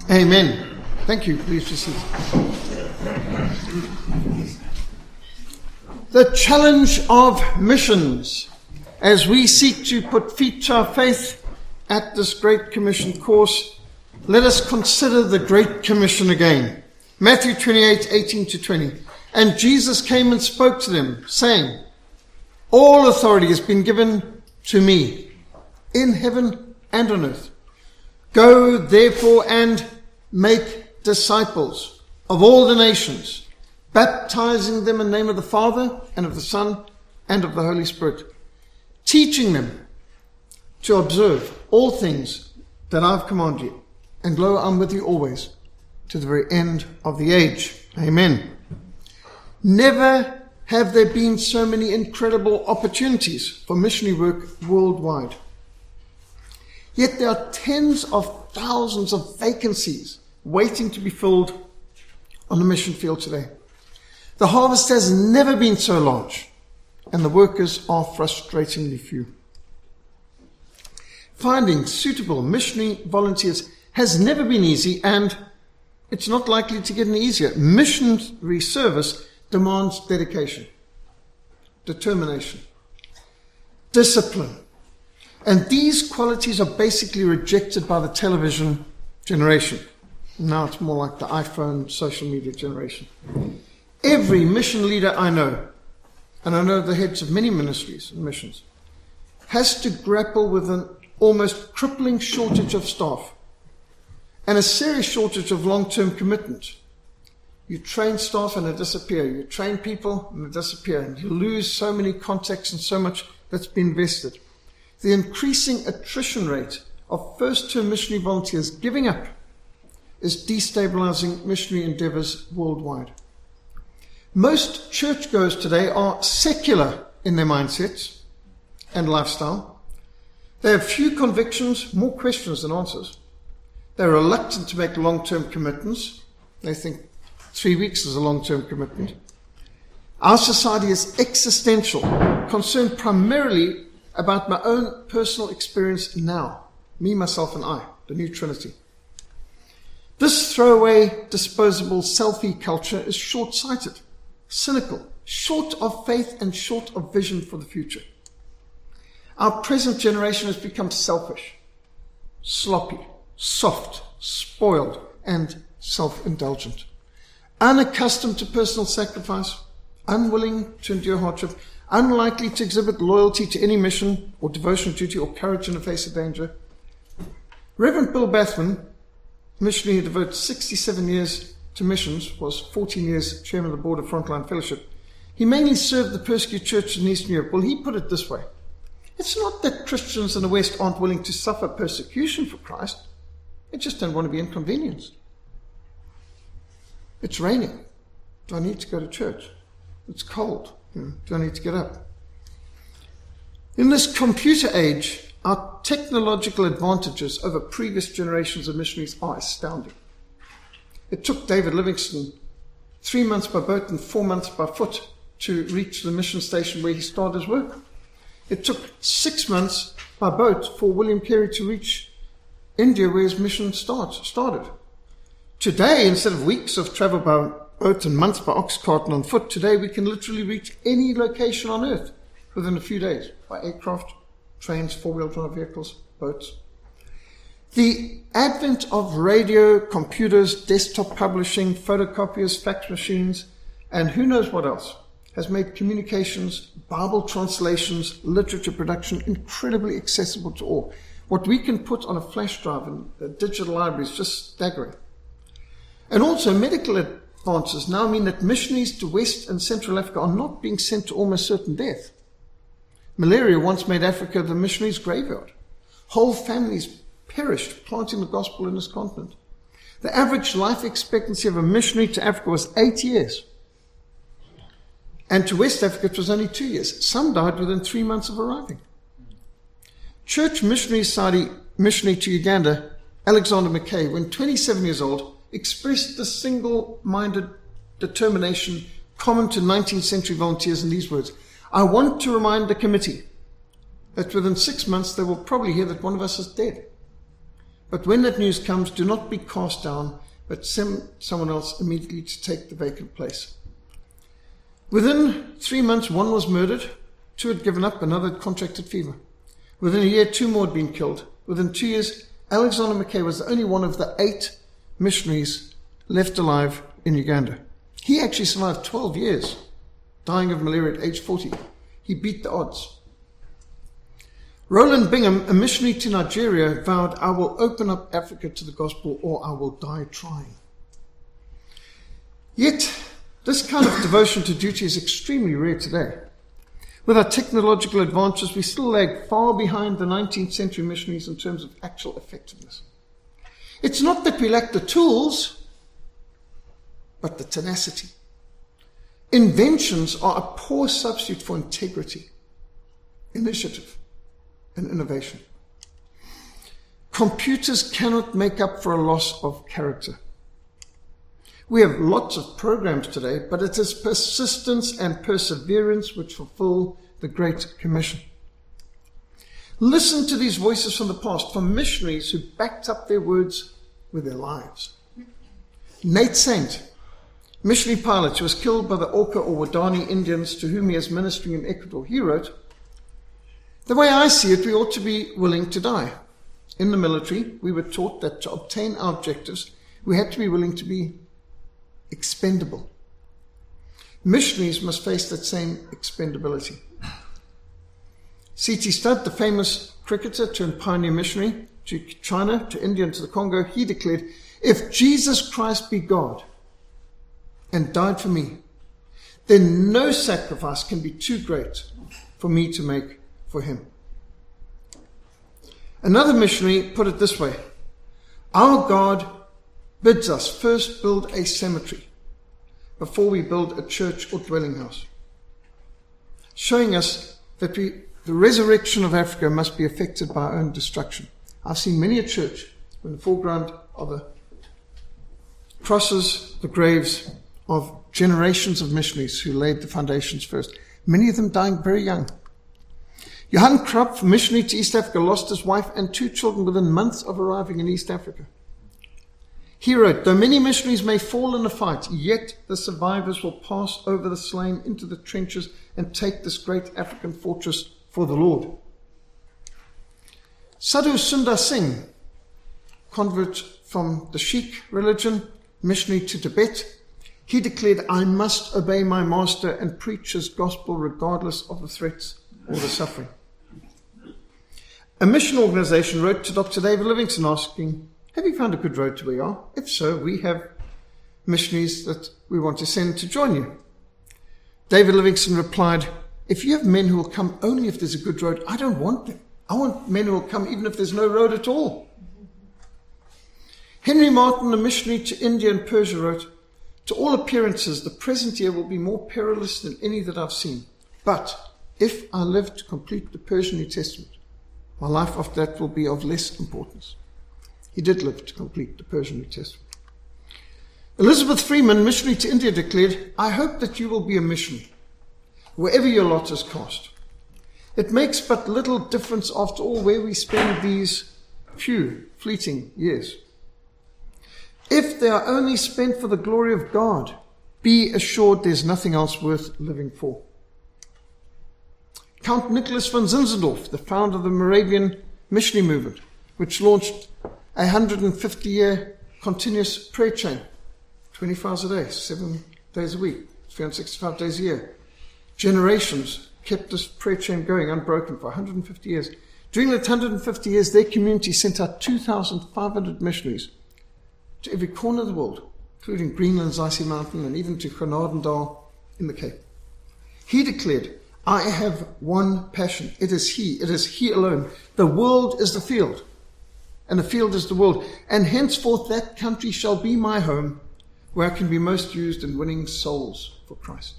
Amen. Thank you. Please proceed. The challenge of missions. As we seek to put feet to our faith at this Great Commission course, let us consider the Great Commission again. Matthew 28:18-20. And Jesus came and spoke to them, saying, all authority has been given to me, in heaven and on earth. Go, therefore, and make disciples of all the nations, baptizing them in the name of the Father, and of the Son, and of the Holy Spirit, teaching them to observe all things that I've commanded you. And lo, I'm with you always, to the very end of the age. Amen. Never have there been so many incredible opportunities for missionary work worldwide. Yet there are tens of thousands of vacancies waiting to be filled on the mission field today. The harvest has never been so large, and the workers are frustratingly few. Finding suitable missionary volunteers has never been easy, and it's not likely to get any easier. Missionary service demands dedication, determination, discipline. And these qualities are basically rejected by the television generation. Now it's more like the iPhone social media generation. Every mission leader I know, and I know the heads of many ministries and missions, has to grapple with an almost crippling shortage of staff and a serious shortage of long-term commitment. You train staff and they disappear. You train people and they disappear. And you lose so many contacts and so much that's been invested. The increasing attrition rate of first-term missionary volunteers giving up is destabilizing missionary endeavors worldwide. Most churchgoers today are secular in their mindsets and lifestyle. They have few convictions, more questions than answers. They're reluctant to make long-term commitments. They think 3 weeks is a long-term commitment. Our society is existential, concerned primarily about my own personal experience now. Me, myself, and I, the new Trinity. This throwaway, disposable selfie culture is short-sighted, cynical, short of faith and short of vision for the future. Our present generation has become selfish, sloppy, soft, spoiled, and self-indulgent. Unaccustomed to personal sacrifice, unwilling to endure hardship, unlikely to exhibit loyalty to any mission or devotional duty or courage in the face of danger. Reverend Bill Bathman, missionary who devoted 67 years to missions, was 14 years chairman of the board of Frontline Fellowship. He mainly served the persecuted churches in Eastern Europe. Well, he put it this way. It's not that Christians in the West aren't willing to suffer persecution for Christ. They just don't want to be inconvenienced. It's raining. Do I need to go to church? It's cold. Do I need to get up? In this computer age, our technological advantages over previous generations of missionaries are astounding. It took David Livingstone 3 months by boat and 4 months by foot to reach the mission station where he started his work. It took 6 months by boat for William Carey to reach India where his mission started. Today, instead of weeks of travel by boat and months by ox cart and on foot, today we can literally reach any location on earth within a few days by aircraft, trains, four-wheel drive vehicles, boats. The advent of radio, computers, desktop publishing, photocopiers, fax machines, and who knows what else has made communications, Bible translations, literature production incredibly accessible to all. What we can put on a flash drive in the digital library is just staggering. And also medical advances now mean that missionaries to West and Central Africa are not being sent to almost certain death. Malaria once made Africa the missionaries' graveyard. Whole families perished planting the gospel in this continent. The average life expectancy of a missionary to Africa was 8 years. And to West Africa it was only 2 years. Some died within 3 months of arriving. Church Missionary Society missionary to Uganda, Alexander Mackay, when 27 years old, expressed the single-minded determination common to 19th century volunteers in these words: I want to remind the committee that within 6 months they will probably hear that one of us is dead. But when that news comes, do not be cast down, but send someone else immediately to take the vacant place. Within 3 months, one was murdered, 2 had given up, another had contracted fever. Within a year, 2 more had been killed. Within 2 years, Alexander Mackay was the only one of the 8 missionaries left alive in Uganda. He actually survived 12 years, dying of malaria at age 40. He beat the odds. Roland Bingham, a missionary to Nigeria, vowed, "I will open up Africa to the gospel or I will die trying." Yet, this kind of devotion to duty is extremely rare today. With our technological advances, we still lag far behind the 19th century missionaries in terms of actual effectiveness. It's not that we lack the tools, but the tenacity. Inventions are a poor substitute for integrity, initiative, and innovation. Computers cannot make up for a loss of character. We have lots of programs today, but it is persistence and perseverance which fulfill the Great Commission. Listen to these voices from the past, from missionaries who backed up their words with their lives. Nate Saint, missionary pilot who was killed by the Orca or Wadani Indians to whom he is ministering in Ecuador, he wrote, "The way I see it, we ought to be willing to die. In the military, we were taught that to obtain our objectives, we had to be willing to be expendable. Missionaries must face that same expendability." C.T. Studd, the famous cricketer turned pioneer missionary to China, to India, and to the Congo, he declared, "If Jesus Christ be God and died for me, then no sacrifice can be too great for me to make for him." Another missionary put it this way, "Our God bids us first build a cemetery before we build a church or dwelling house," showing us that the resurrection of Africa must be affected by our own destruction. I've seen many a church in the foreground of the crosses, the graves of generations of missionaries who laid the foundations first, many of them dying very young. Johann Krupp, missionary to East Africa, lost his wife and 2 children within months of arriving in East Africa. He wrote, "Though many missionaries may fall in a fight, yet the survivors will pass over the slain into the trenches and take this great African fortress for the Lord." Sadhu Sundar Singh, convert from the Sikh religion, missionary to Tibet, he declared, "I must obey my master and preach his gospel regardless of the threats or the suffering." A mission organization wrote to Dr. David Livingstone asking, "Have you found a good road to where you are? If so, we have missionaries that we want to send to join you." David Livingstone replied, "If you have men who will come only if there's a good road, I don't want them. I want men who will come even if there's no road at all." Henry Martin, a missionary to India and Persia, wrote, "To all appearances, the present year will be more perilous than any that I've seen. But if I live to complete the Persian New Testament, my life after that will be of less importance." He did live to complete the Persian New Testament. Elizabeth Freeman, missionary to India, declared, "I hope that you will be a missionary, wherever your lot is cast. It makes but little difference after all where we spend these few fleeting years. If they are only spent for the glory of God, be assured there's nothing else worth living for." Count Nicholas von Zinzendorf, the founder of the Moravian missionary movement, which launched a 150-year continuous prayer chain, 24 hours a day, 7 days a week, 365 days a year. Generations kept this prayer chain going unbroken for 150 years. During that 150 years, their community sent out 2,500 missionaries to every corner of the world, including Greenland's icy mountain and even to Grenadendal in the Cape. He declared, "I have one passion. It is he alone. The world is the field, and the field is the world. And henceforth that country shall be my home, where I can be most used in winning souls for Christ."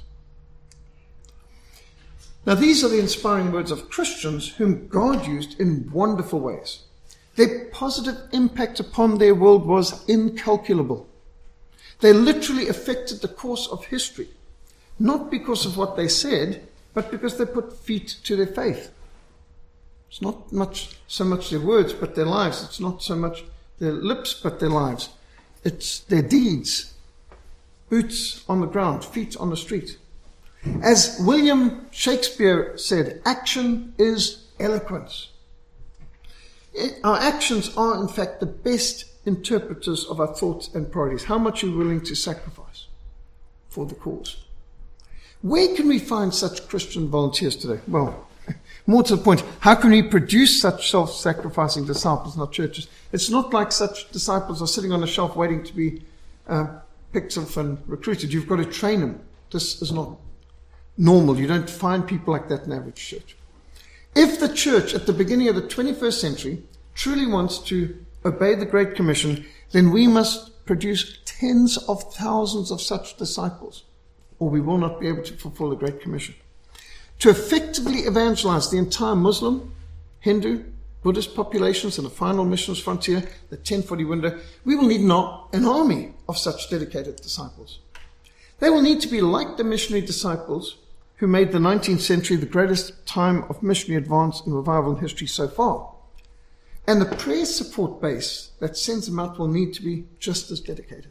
Now, these are the inspiring words of Christians whom God used in wonderful ways. Their positive impact upon their world was incalculable. They literally affected the course of history, not because of what they said, but because they put feet to their faith. It's not so much their words, but their lives. It's not so much their lips, but their lives. It's their deeds. Boots on the ground, feet on the street. As William Shakespeare said, action is eloquence. Our actions are, in fact, the best interpreters of our thoughts and priorities. How much are you willing to sacrifice for the cause? Where can we find such Christian volunteers today? Well, more to the point, how can we produce such self-sacrificing disciples in our churches? It's not like such disciples are sitting on a shelf waiting to be picked up and recruited. You've got to train them. This is not normal. You don't find people like that in average church. If the church at the beginning of the 21st century truly wants to obey the Great Commission, then we must produce tens of thousands of such disciples, or we will not be able to fulfill the Great Commission. To effectively evangelize the entire Muslim, Hindu, Buddhist populations in the final missions frontier, the 1040 window, we will need an army of such dedicated disciples. They will need to be like the missionary disciples who made the 19th century the greatest time of missionary advance and revival in history so far. And the prayer support base that sends them out will need to be just as dedicated.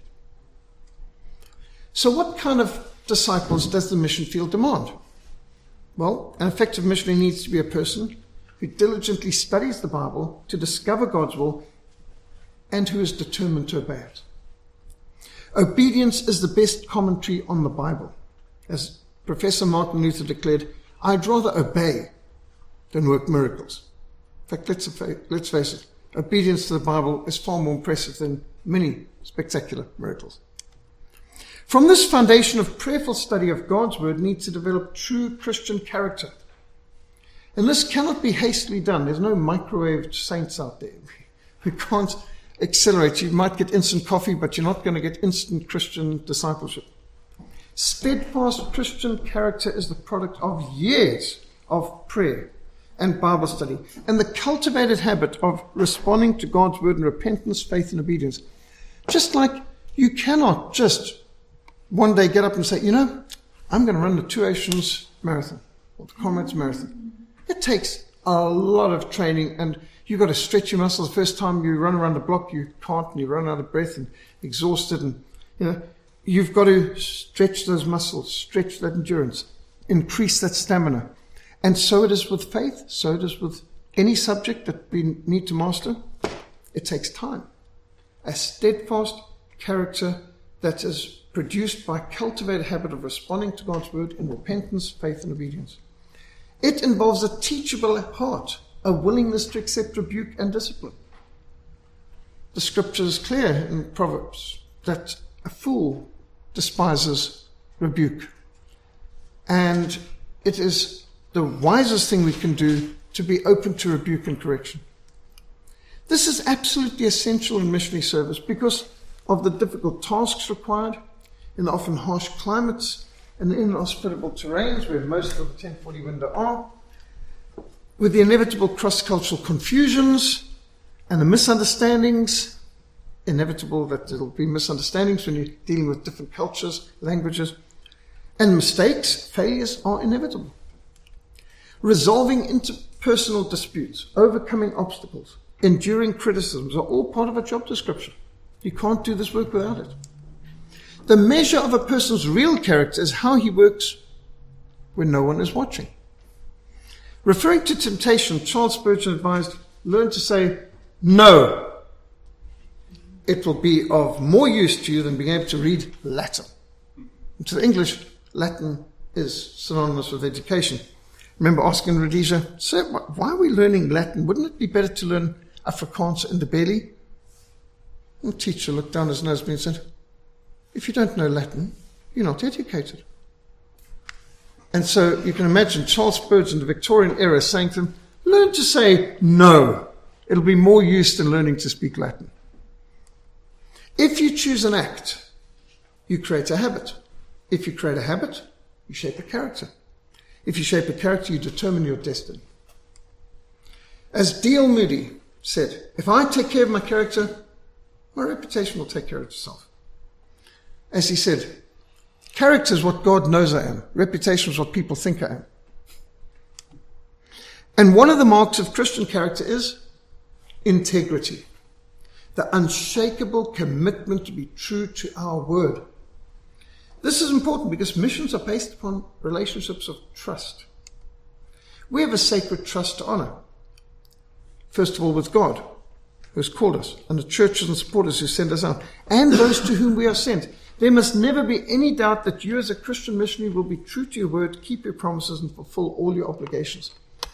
So what kind of disciples does the mission field demand? Well, an effective missionary needs to be a person who diligently studies the Bible to discover God's will and who is determined to obey it. Obedience is the best commentary on the Bible. As Professor Martin Luther declared, I'd rather obey than work miracles. In fact, let's face it, obedience to the Bible is far more impressive than many spectacular miracles. From this foundation of prayerful study of God's word needs to develop true Christian character. And this cannot be hastily done. There's no microwaved saints out there. We can't accelerate. You might get instant coffee, but you're not going to get instant Christian discipleship. Steadfast Christian character is the product of years of prayer and Bible study, and the cultivated habit of responding to God's word in repentance, faith, and obedience. Just like you cannot just one day get up and say, I'm going to run the Two Oceans Marathon, or the Comrades Marathon. It takes a lot of training, and you've got to stretch your muscles. The first time you run around the block, you can't, and you run out of breath and exhausted, and, you've got to stretch those muscles, stretch that endurance, increase that stamina. And so it is with faith, so it is with any subject that we need to master. It takes time. A steadfast character that is produced by cultivated habit of responding to God's word in repentance, faith, and obedience. It involves a teachable heart, a willingness to accept rebuke and discipline. The scripture is clear in Proverbs that a fool despises rebuke. And it is the wisest thing we can do to be open to rebuke and correction. This is absolutely essential in missionary service because of the difficult tasks required in the often harsh climates and the inhospitable terrains where most of the 1040 window are, with the inevitable cross-cultural confusions and the misunderstandings. Inevitable that there will be misunderstandings when you're dealing with different cultures, languages, and mistakes, failures are inevitable. Resolving interpersonal disputes, overcoming obstacles, enduring criticisms are all part of a job description. You can't do this work without it. The measure of a person's real character is how he works when no one is watching. Referring to temptation, Charles Spurgeon advised, learn to say no. It will be of more use to you than being able to read Latin. And to the English, Latin is synonymous with education. Remember asking Rhodesia, sir, why are we learning Latin? Wouldn't it be better to learn Afrikaans in the belly? And the teacher looked down his nose at me and said, if you don't know Latin, you're not educated. And so you can imagine Charles Spurgeon, the Victorian era, saying to them, learn to say no. It'll be more use than learning to speak Latin. If you choose an act, you create a habit. If you create a habit, you shape a character. If you shape a character, you determine your destiny. As D.L. Moody said, if I take care of my character, my reputation will take care of itself. As he said, character is what God knows I am. Reputation is what people think I am. And one of the marks of Christian character is integrity. the unshakable commitment to be true to our word. This is important because missions are based upon relationships of trust. We have a sacred trust to honor. First of all, with God, who has called us, and the churches and supporters who send us out, and those to whom we are sent. There must never be any doubt that you as a Christian missionary will be true to your word, keep your promises, and fulfill all your obligations.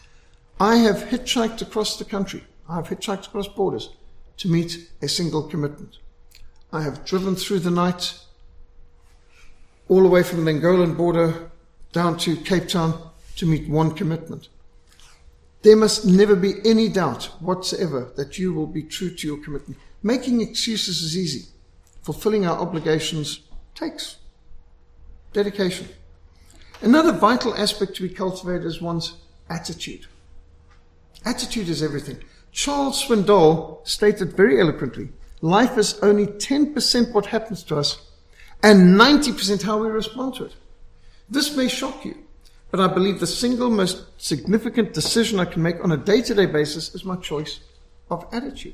I have hitchhiked across the country. I have hitchhiked across borders to meet a single commitment. I have driven through the night all the way from the Angolan border down to Cape Town to meet one commitment. There must never be any doubt whatsoever that you will be true to your commitment. Making excuses is easy. Fulfilling our obligations takes dedication. Another vital aspect to be cultivated is one's attitude. Attitude is everything. Charles Swindoll stated very eloquently, life is only 10% what happens to us and 90% how we respond to it. This may shock you, but I believe the single most significant decision I can make on a day-to-day basis is my choice of attitude.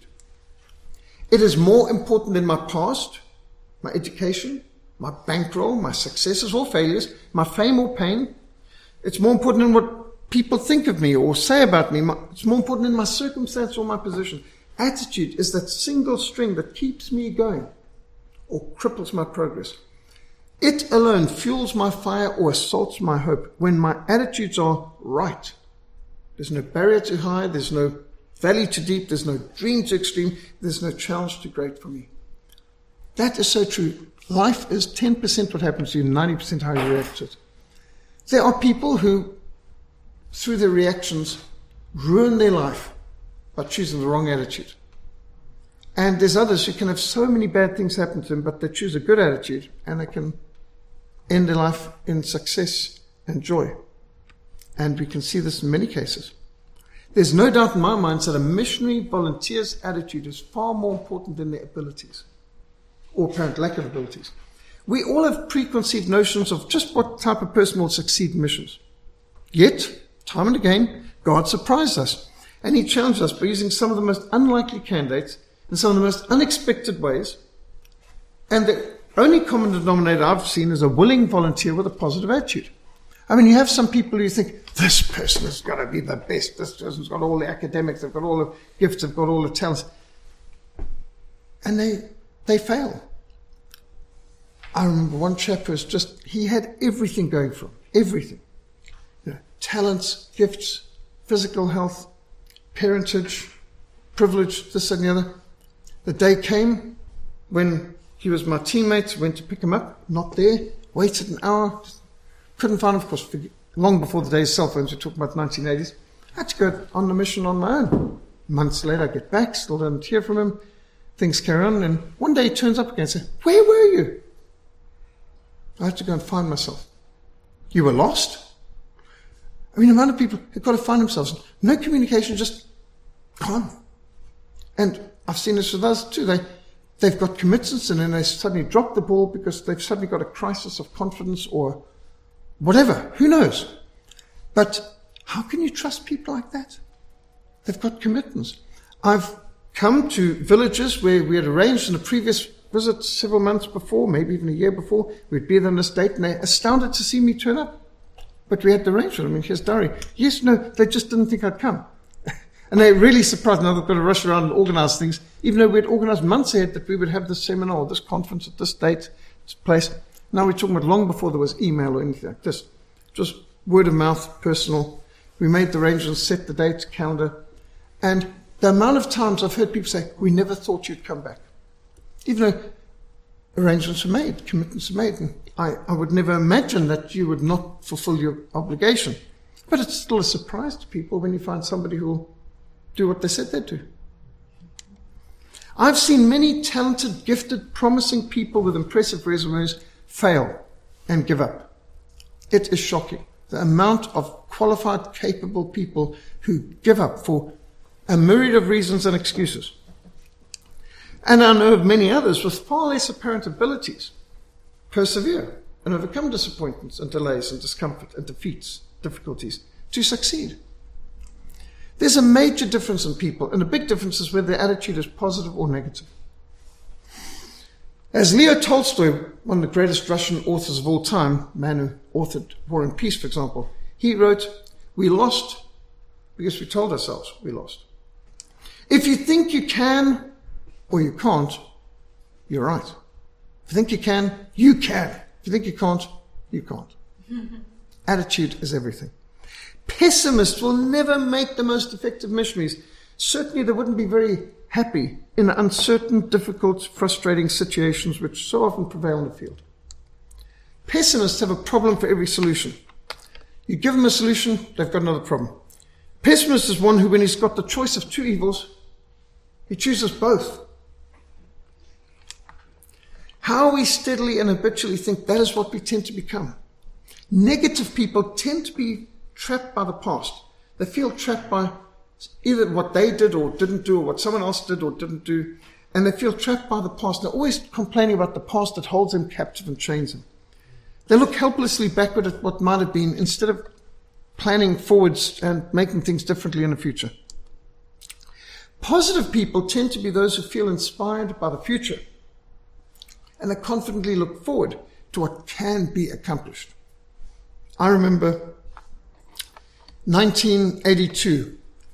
It is more important than my past, my education, my bankroll, my successes or failures, my fame or pain. It's more important than what people think of me or say about me. It's more important than my circumstance or my position. Attitude is that single string that keeps me going or cripples my progress. It alone fuels my fire or assaults my hope when my attitudes are right. There's no barrier too high, there's no valley too deep, there's no dream too extreme, there's no challenge too great for me. That is so true. Life is 10% what happens to you, 90% how you react to it. There are people who, through their reactions, ruin their life by choosing the wrong attitude. And there's others who can have so many bad things happen to them, but they choose a good attitude and they can end their life in success and joy. And we can see this in many cases. There's no doubt in my mind that a missionary volunteer's attitude is far more important than their abilities or apparent lack of abilities. We all have preconceived notions of just what type of person will succeed in missions. Yet, time and again, God surprised us. And He challenged us by using some of the most unlikely candidates in some of the most unexpected ways. And the only common denominator I've seen is a willing volunteer with a positive attitude. I mean, you have some people who think, this person has got to be the best. This person's got all the academics, they've got all the gifts, they've got all the talents. And they fail. I remember one chap who was he had everything going for him. Everything. You know, talents, gifts, physical health, parentage, privilege, this and the other. The day came when he was my teammate, went to pick him up, not there, waited an hour, couldn't find him, of course, long before the days of cell phones, we're talking about 1980s. I had to go on the mission on my own. Months later, I get back, still don't hear from him. Things carry on, and one day he turns up again and says, where were you? I had to go and find myself. You were lost? I mean, the amount of people who've got to find themselves. No communication, just gone. And I've seen this with others too. They've got commitments and then they suddenly drop the ball because they've suddenly got a crisis of confidence or whatever. Who knows? But how can you trust people like that? They've got commitments. I've come to villages where we had arranged in a previous visit several months before, maybe even a year before, we'd be there on this date, and they're astounded to see me turn up. But we had the arrangement. I mean, here's diary. Yes, no, they just didn't think I'd come. And they're really surprised. Now they've got to rush around and organize things, even though we had organized months ahead that we would have this seminar, this conference at this date, this place. Now we're talking about long before there was email or anything like this. Just word of mouth, personal. We made the arrangements, set the date, calendar. And the amount of times I've heard people say, we never thought you'd come back. Even though arrangements were made, commitments were made. And I would never imagine that you would not fulfill your obligation. But it's still a surprise to people when you find somebody who will do what they said they'd do. I've seen many talented, gifted, promising people with impressive resumes fail and give up. It is shocking, the amount of qualified, capable people who give up for a myriad of reasons and excuses. And I know of many others with far less apparent abilities persevere and overcome disappointments and delays and discomfort and defeats, difficulties to succeed. There's a major difference in people, and a big difference is whether their attitude is positive or negative. As Leo Tolstoy, one of the greatest Russian authors of all time, man who authored War and Peace, for example, he wrote, "We lost because we told ourselves we lost." If you think you can or you can't, you're right. If you think you can, you can. If you think you can't, you can't. Attitude is everything. Pessimists will never make the most effective missionaries. Certainly they wouldn't be very happy in uncertain, difficult, frustrating situations which so often prevail in the field. Pessimists have a problem for every solution. You give them a solution, they've got another problem. Pessimist is one who, when he's got the choice of two evils, he chooses both. How we steadily and habitually think, that is what we tend to become. Negative people tend to be trapped by the past. They feel trapped by either what they did or didn't do, or what someone else did or didn't do, and they feel trapped by the past. They're always complaining about the past that holds them captive and chains them. They look helplessly backward at what might have been instead of planning forwards and making things differently in the future. Positive people tend to be those who feel inspired by the future, and they confidently look forward to what can be accomplished. I remember 1982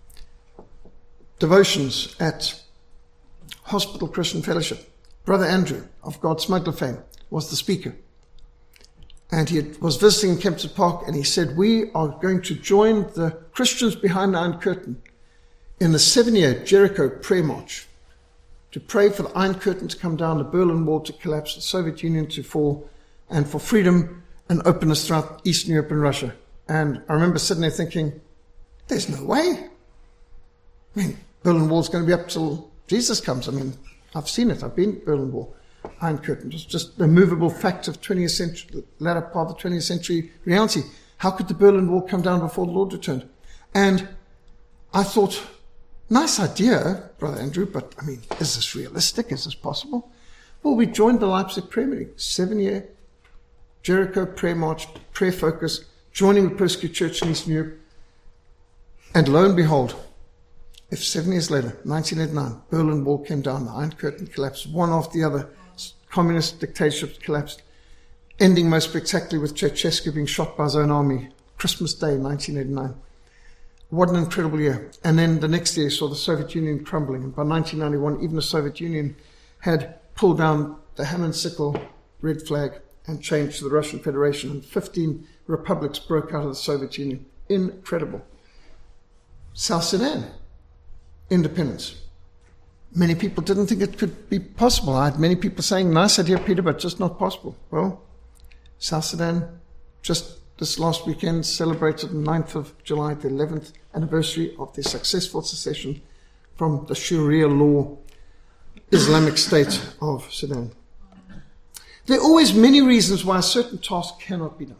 devotions at Hospital Christian Fellowship. Brother Andrew of God Smuggler fame was the speaker. And he was visiting in Kempton Park, and he said, "We are going to join the Christians behind the Iron Curtain in the 7-year Jericho prayer march to pray for the Iron Curtain to come down, the Berlin Wall to collapse, the Soviet Union to fall, and for freedom and openness throughout Eastern Europe and Russia." And I remember sitting there thinking, there's no way. I mean, Berlin Wall's going to be up till Jesus comes. I mean, I've seen it. I've been to Berlin Wall. Iron Curtain. It was just the movable fact of 20th century, latter part of the 20th century reality. How could the Berlin Wall come down before the Lord returned? And I thought, nice idea, Brother Andrew, but I mean, is this realistic? Is this possible? Well, we joined the Leipzig prayer meeting, 7-year Jericho prayer march, prayer focus, joining the persecuted church in Eastern Europe. And lo and behold, if 7 years later, 1989, Berlin Wall came down, the Iron Curtain collapsed, one after the other, communist dictatorships collapsed, ending most spectacularly with Ceausescu being shot by his own army, Christmas Day, 1989. What an incredible year. And then the next year saw the Soviet Union crumbling. And by 1991, even the Soviet Union had pulled down the hammer and sickle red flag and changed to the Russian Federation. And 15 republics broke out of the Soviet Union. Incredible. South Sudan, independence. Many people didn't think it could be possible. I had many people saying, nice idea, Peter, but just not possible. Well, South Sudan, just this last weekend, celebrated the 9th of July, the 11th anniversary of their successful secession from the Sharia law Islamic State of Sudan. There are always many reasons why a certain task cannot be done.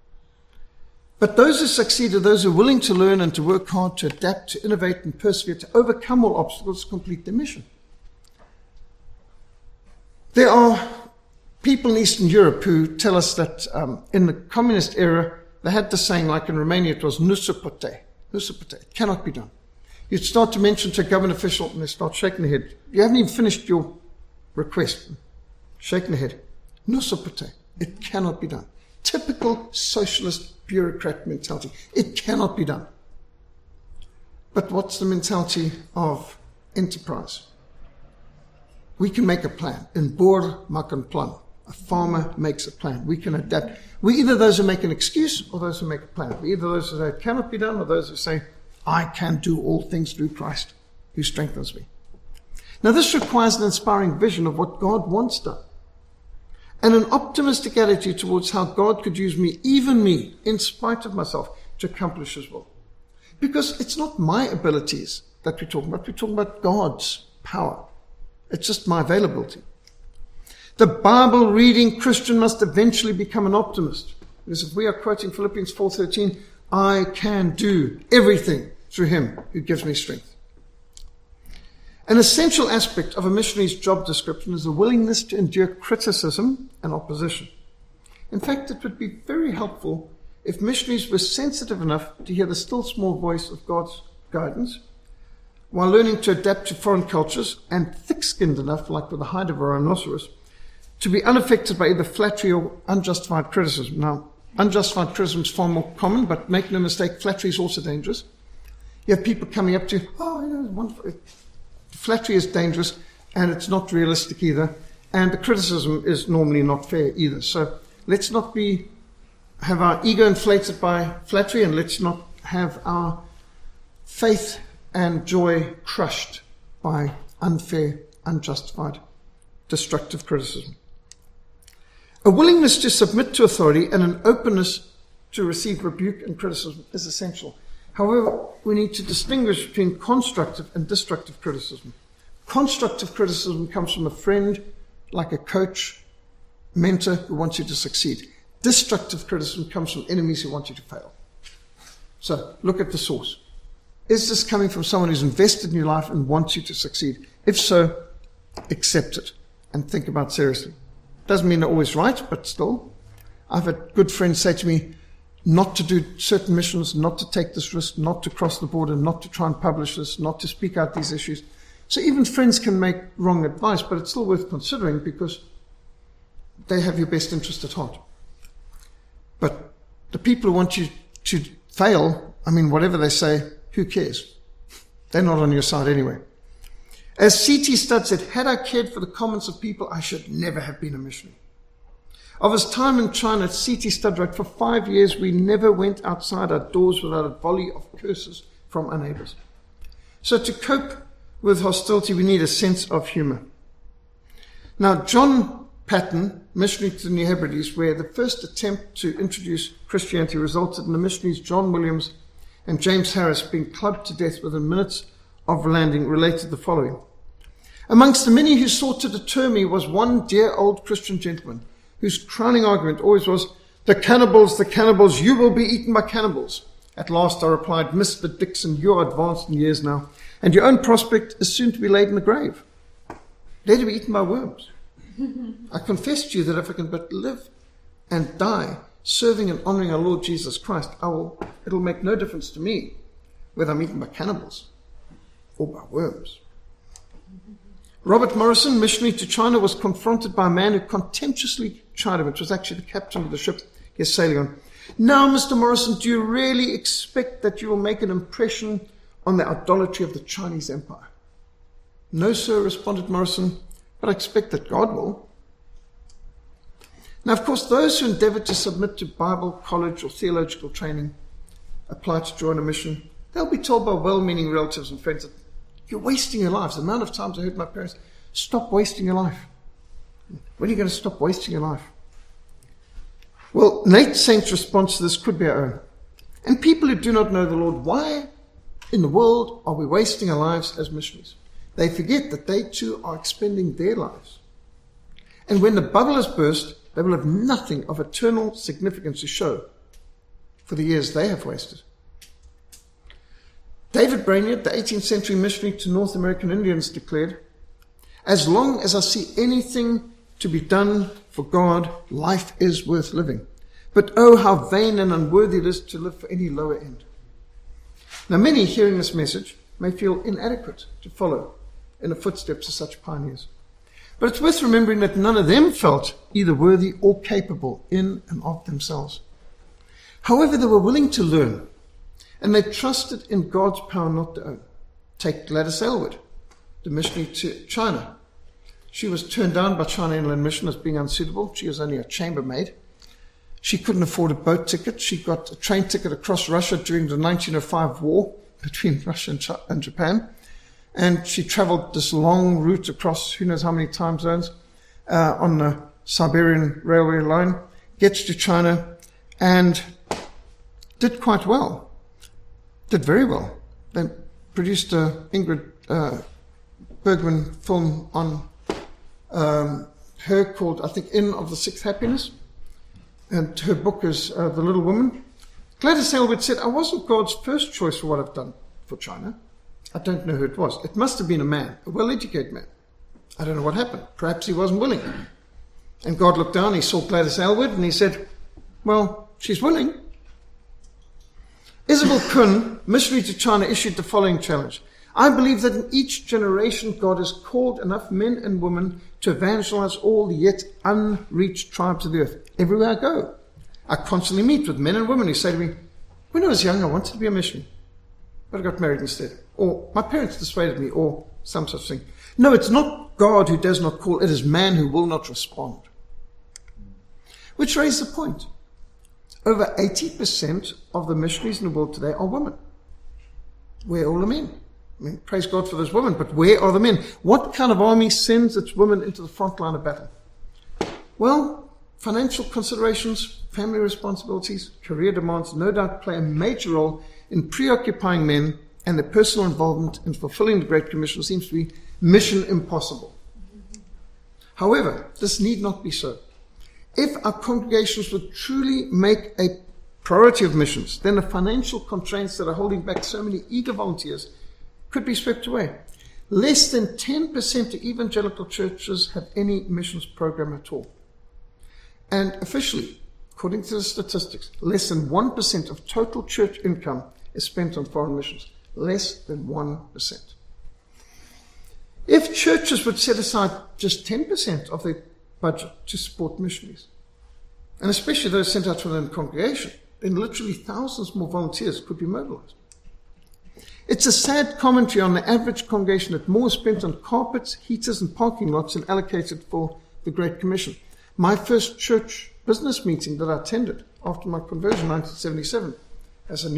But those who succeed are those who are willing to learn and to work hard, to adapt, to innovate and persevere, to overcome all obstacles, to complete their mission. There are people in Eastern Europe who tell us that in the communist era, they had the saying, like in Romania, it was nu se poate. Nu se poate. It cannot be done. You'd start to mention to a government official and they start shaking their head. You haven't even finished your request. Shaking their head. Nu se poate. It cannot be done. Typical socialist bureaucrat mentality. It cannot be done. But what's the mentality of enterprise? We can make a plan. In boer maak 'n plan. A farmer makes a plan. We can adapt. We're either those who make an excuse or those who make a plan. We're either those who say it cannot be done or those who say, I can do all things through Christ who strengthens me. Now this requires an inspiring vision of what God wants done, and an optimistic attitude towards how God could use me, even me, in spite of myself, to accomplish His will. Because it's not my abilities that we're talking about God's power. It's just my availability. The Bible-reading Christian must eventually become an optimist. Because if we are quoting Philippians 4:13, I can do everything through Him who gives me strength. An essential aspect of a missionary's job description is a willingness to endure criticism and opposition. In fact, it would be very helpful if missionaries were sensitive enough to hear the still small voice of God's guidance, while learning to adapt to foreign cultures, and thick-skinned enough, like with the hide of a rhinoceros, to be unaffected by either flattery or unjustified criticism. Now, unjustified criticism is far more common, but make no mistake, flattery is also dangerous. You have people coming up to you, oh, you know, it's wonderful. Flattery is dangerous, and it's not realistic either, and the criticism is normally not fair either. So let's not have our ego inflated by flattery, and let's not have our faith and joy crushed by unfair, unjustified, destructive criticism. A willingness to submit to authority and an openness to receive rebuke and criticism is essential. However, we need to distinguish between constructive and destructive criticism. Constructive criticism comes from a friend, like a coach, mentor who wants you to succeed. Destructive criticism comes from enemies who want you to fail. So, look at the source. Is this coming from someone who's invested in your life and wants you to succeed? If so, accept it and think about it seriously. Doesn't mean they're always right, but still. I've had good friends say to me not to do certain missions, not to take this risk, not to cross the border, not to try and publish this, not to speak out these issues. So even friends can make wrong advice, but it's still worth considering because they have your best interest at heart. But the people who want you to fail, I mean, whatever they say, who cares? They're not on your side anyway. As C.T. Studd said, had I cared for the comments of people, I should never have been a missionary. Of his time in China, C.T. Studd wrote, for 5 years we never went outside our doors without a volley of curses from our neighbors. So to cope with hostility, we need a sense of humor. Now, John Patton, missionary to the New Hebrides, where the first attempt to introduce Christianity resulted in the missionaries John Williams and James Harris being clubbed to death within minutes of landing, related the following. Amongst the many who sought to deter me was one dear old Christian gentleman whose crowning argument always was, the cannibals, you will be eaten by cannibals. At last I replied, Mr. Dixon, you are advanced in years now, and your own prospect is soon to be laid in the grave. Let it be eaten by worms. I confess to you that if I can but live and die serving and honoring our Lord Jesus Christ, it'll make no difference to me whether I'm eaten by cannibals or by worms. Robert Morrison, missionary to China, was confronted by a man who contemptuously chided him, which was actually the captain of the ship he was sailing on. Now, Mr. Morrison, do you really expect that you will make an impression on the idolatry of the Chinese Empire? No, sir, responded Morrison, but I expect that God will. Now, of course, those who endeavor to submit to Bible, college, or theological training apply to join a mission. They'll be told by well-meaning relatives and friends that you're wasting your lives. The amount of times I heard my parents, stop wasting your life. When are you going to stop wasting your life? Well, Nate Saint's response to this could be our own. And people who do not know the Lord, why in the world are we wasting our lives as missionaries? They forget that they too are expending their lives. And when the bubble has burst, they will have nothing of eternal significance to show for the years they have wasted. David Brainerd, the 18th century missionary to North American Indians, declared, as long as I see anything to be done for God, life is worth living. But oh, how vain and unworthy it is to live for any lower end. Now, many hearing this message may feel inadequate to follow in the footsteps of such pioneers. But it's worth remembering that none of them felt either worthy or capable in and of themselves. However, they were willing to learn, and they trusted in God's power, not their own. Take Gladys Aylward, the missionary to China. She was turned down by China Inland Mission as being unsuitable. She was only a chambermaid. She couldn't afford a boat ticket. She got a train ticket across Russia during the 1905 war between Russia and Japan. And she traveled this long route across who knows how many time zones on the Siberian railway line, gets to China and did quite well. Did very well. They produced a Ingrid Bergman film on her called, I think, Inn of the Sixth Happiness. And her book is The Little Woman. Gladys Aylward said, I wasn't God's first choice for what I've done for China. I don't know who it was. It must have been a man, a well-educated man. I don't know what happened. Perhaps he wasn't willing. And God looked down, he saw Gladys Aylward, and he said, well, she's willing. Isabel Kuhn, missionary to China, issued the following challenge. I believe that in each generation God has called enough men and women to evangelize all the yet unreached tribes of the earth. Everywhere I go, I constantly meet with men and women who say to me, when I was young, I wanted to be a missionary, but I got married instead. Or my parents dissuaded me, or some such thing. No, it's not God who does not call, it is man who will not respond. Which raises the point. Over 80% of the missionaries in the world today are women. Where are all the men? I mean, praise God for those women, but where are the men? What kind of army sends its women into the front line of battle? Well, financial considerations, family responsibilities, career demands no doubt play a major role in preoccupying men, and their personal involvement in fulfilling the Great Commission seems to be mission impossible. However, this need not be so. If our congregations would truly make a priority of missions, then the financial constraints that are holding back so many eager volunteers could be swept away. Less than 10% of evangelical churches have any missions program at all. And officially, according to the statistics, less than 1% of total church income is spent on foreign missions. Less than 1%. If churches would set aside just 10% of their budget to support missionaries, and especially those sent out from their own congregation, then literally thousands more volunteers could be mobilized. It's a sad commentary on the average congregation that more is spent on carpets, heaters, and parking lots than allocated for the Great Commission. My first church business meeting that I attended after my conversion in 1977, as a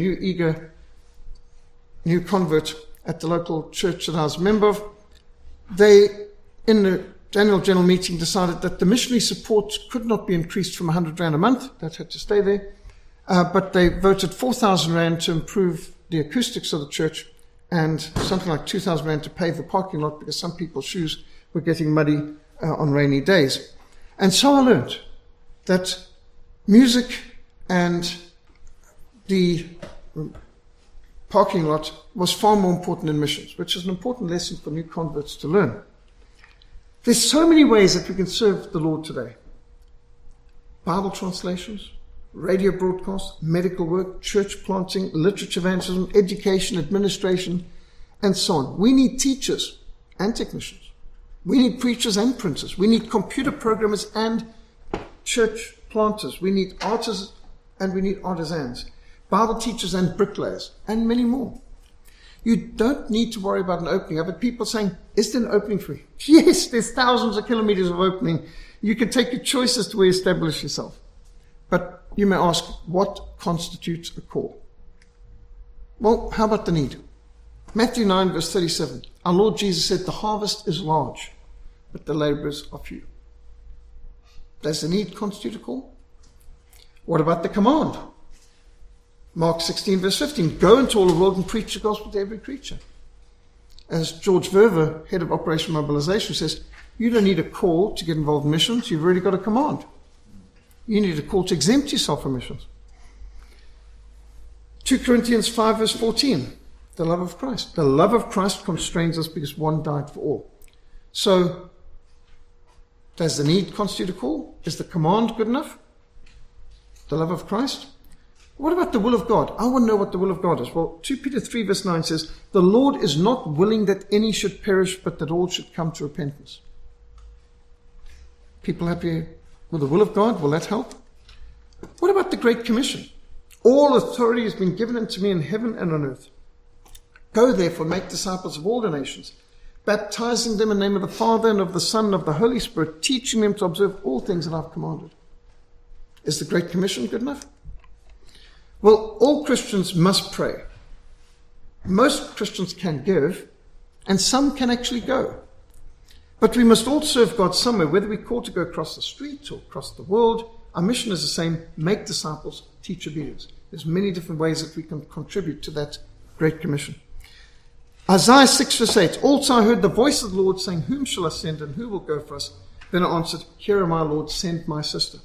new convert at the local church that I was a member of, they, in the annual general meeting, decided that the missionary support could not be increased from 100 Rand a month. That had to stay there. But they voted 4,000 Rand to improve the acoustics of the church and something like 2,000 Rand to pave the parking lot because some people's shoes were getting muddy on rainy days. And so I learned that music and the parking lot was far more important in missions, which is an important lesson for new converts to learn. There's so many ways that we can serve the Lord today. Bible translations, radio broadcasts, medical work, church planting, literature evangelism, education, administration, and so on. We need teachers and technicians. We need preachers and printers. We need computer programmers and church planters. We need artists and we need artisans. Bible teachers and bricklayers, and many more. You don't need to worry about an opening. I've had people saying, is there an opening for you? Yes, there's thousands of kilometers of opening. You can take your choice as to where you establish yourself. But you may ask, what constitutes a call? Well, how about the need? Matthew 9, verse 37. Our Lord Jesus said, the harvest is large, but the laborers are few. Does the need constitute a call? What about the command? Mark 16, verse 15, go into all the world and preach the gospel to every creature. As George Verver, head of Operation Mobilization, says, you don't need a call to get involved in missions, you've already got a command. You need a call to exempt yourself from missions. 2 Corinthians 5, verse 14, the love of Christ. The love of Christ constrains us because one died for all. So, does the need constitute a call? Is the command good enough? The love of Christ? What about the will of God? I want to know what the will of God is. Well, 2 Peter 3 verse 9 says, the Lord is not willing that any should perish, but that all should come to repentance. People happy with the will of God? Will that help? What about the Great Commission? All authority has been given unto me in heaven and on earth. Go therefore, make disciples of all the nations, baptizing them in the name of the Father and of the Son and of the Holy Spirit, teaching them to observe all things that I've commanded. Is the Great Commission good enough? Well, all Christians must pray. Most Christians can give, and some can actually go. But we must all serve God somewhere, whether we're called to go across the street or across the world. Our mission is the same: make disciples, teach obedience. There's many different ways that we can contribute to that Great Commission. Isaiah 6 verse 8, also I heard the voice of the Lord saying, whom shall I send and who will go for us? Then I answered, here am I, Lord, send my sister.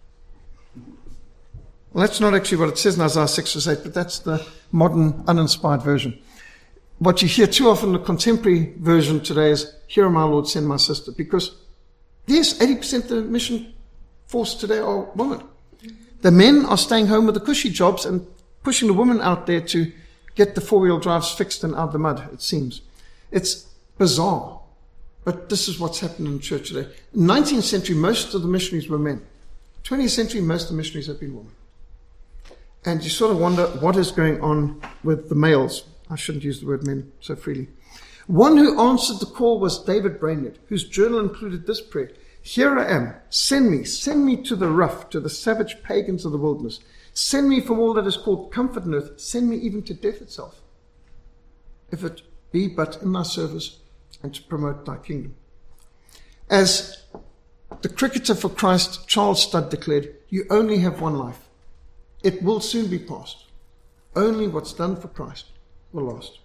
Well, that's not actually what it says in Isaiah 6 verse 8, but that's the modern, uninspired version. What you hear too often in the contemporary version today is, here am I, Lord, send my sister. Because, yes, 80% of the mission force today are women. The men are staying home with the cushy jobs and pushing the women out there to get the four-wheel drives fixed and out of the mud, it seems. It's bizarre. But this is what's happened in the church today. In the 19th century, most of the missionaries were men. 20th century, most of the missionaries have been women. And you sort of wonder what is going on with the males. I shouldn't use the word men so freely. One who answered the call was David Brainerd, whose journal included this prayer: "Here I am, send me to the rough, to the savage pagans of the wilderness. Send me from all that is called comfort on earth, send me even to death itself, if it be but in thy service and to promote thy kingdom." As the cricketer for Christ, Charles Studd, declared, "You only have one life. It will soon be past. Only what's done for Christ will last."